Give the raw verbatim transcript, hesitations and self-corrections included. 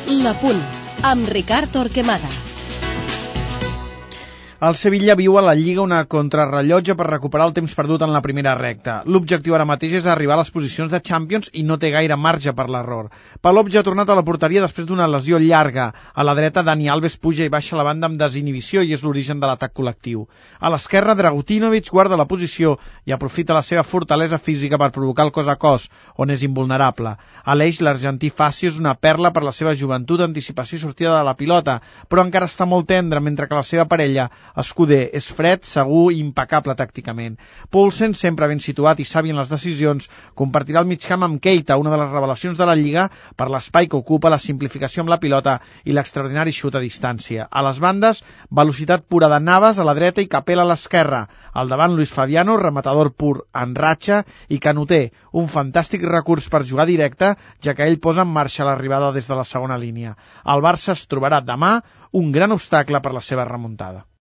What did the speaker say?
La Punt, amb Ricard Torquemada. El Sevilla viu a la Lliga una contrarrellotge per recuperar el temps perdut en la primera recta. L'objectiu ara mateix és arribar a les posicions de Champions i no té gaire marge per l'error. Palop ja ha tornat a la porteria després d'una lesió llarga. A la dreta, Dani Alves puja i baixa la banda amb desinhibició i és l'origen de l'atac col·lectiu. A l'esquerra, Dragutinovic guarda la posició i aprofita la seva fortalesa física per provocar el cos a cos, on és invulnerable. A l'eix, l'argentí Facio és una perla per la seva joventut, anticipació i sortida de la pilota, però encara està molt tendre, mentre que la seva parella Escuder és fred, segur i impecable tàcticament. Poulsen, sempre ben situat i savi en les decisions, compartirà el migcamp amb Keita, una de les revelacions de la Lliga, per l'espai que ocupa, la simplificació amb la pilota i l'extraordinari xut a distància. A les bandes, velocitat pura de Navas a la dreta i Capella a l'esquerra. Al davant, Luis Fabiano, rematador pur en ratxa, i Canuter, un fantàstic recurs per jugar directe, ja que ell posa en marxa l'arribada des de la segona línia. El Barça es trobarà demà un gran obstacle per la seva remuntada.